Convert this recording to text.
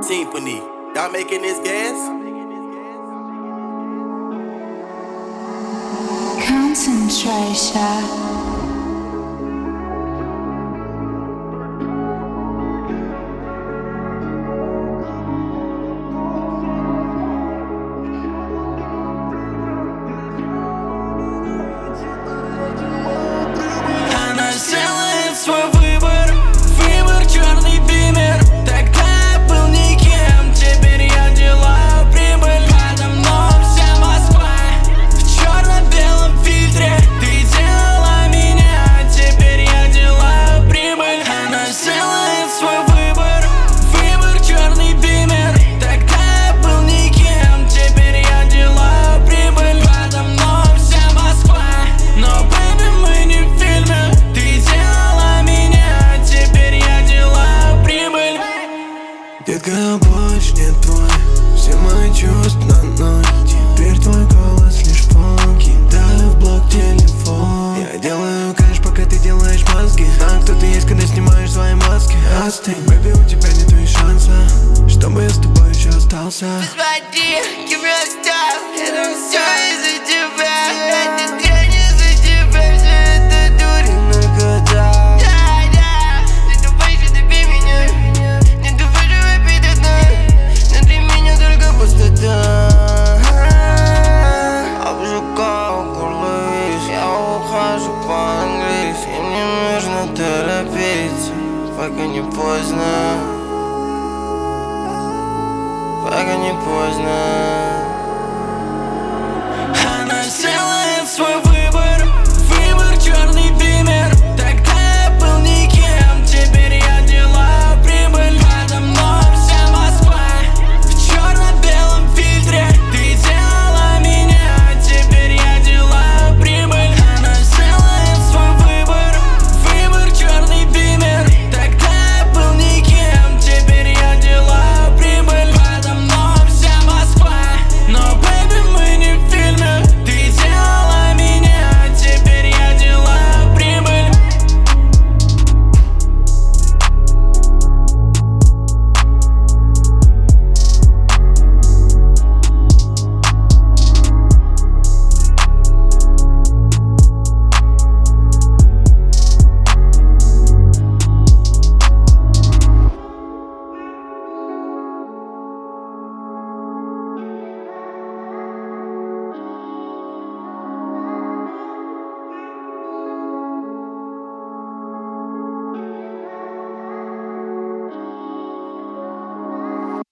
Symphony. Y'all making this gas? Concentration. Она сделает свой выбор, выбор черный бимер. Тогда я был никем, теперь я делаю прибыль. Подо мной вся Москва в черно-белом фильтре. Ты делала меня, теперь я делаю прибыль. Она сделает свой выбор, выбор черный бимер. Тогда я был никем, теперь я делаю прибыль. Подо мной вся Москва, но baby мы не в фильме. Ты делала меня, теперь я делаю прибыль. Детка, я больше не твой, все мои чувства на ноль. Теперь твой голос лишь фон, кидаю в блок телефон. Я делаю кэш, пока ты делаешь мозги. А кто ты есть, когда снимаешь свои маски? Остынь, baby, у тебя нету и шанса, чтобы я с тобой еще остался. Посмотри, give me a star, это все из-за тебя. Это дрянь из-за тебя, все это дурь. Иногда Не думай, что доби меня, не думай, что опять одна. Внутри меня только пустота. Обжигаю горло весь, я ухожу по-английски. Мне нужно торопиться, пока не поздно. Пока не поздно. Она